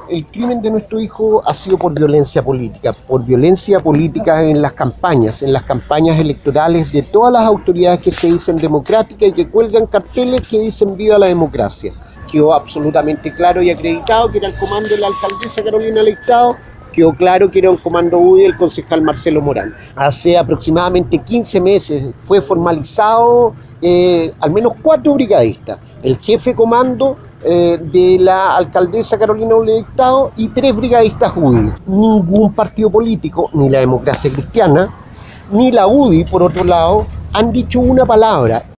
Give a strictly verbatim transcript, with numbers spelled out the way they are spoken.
el crimen de nuestro hijo ha sido por violencia política, por violencia política en las campañas, en las campañas electorales de todas las autoridades que se dicen democráticas y que cuelgan carteles que dicen viva la democracia. Quedó absolutamente claro y acreditado que era el comando de la alcaldesa Carolina Leitao, quedó claro que era un comando U D I del concejal Marcelo Morán. Hace aproximadamente quince meses fue formalizado eh, al menos cuatro brigadistas, el jefe comando eh, de la alcaldesa Carolina Leitao y tres brigadistas U D I. Ningún partido político, ni la Democracia Cristiana, ni la U D I, por otro lado, han dicho una palabra.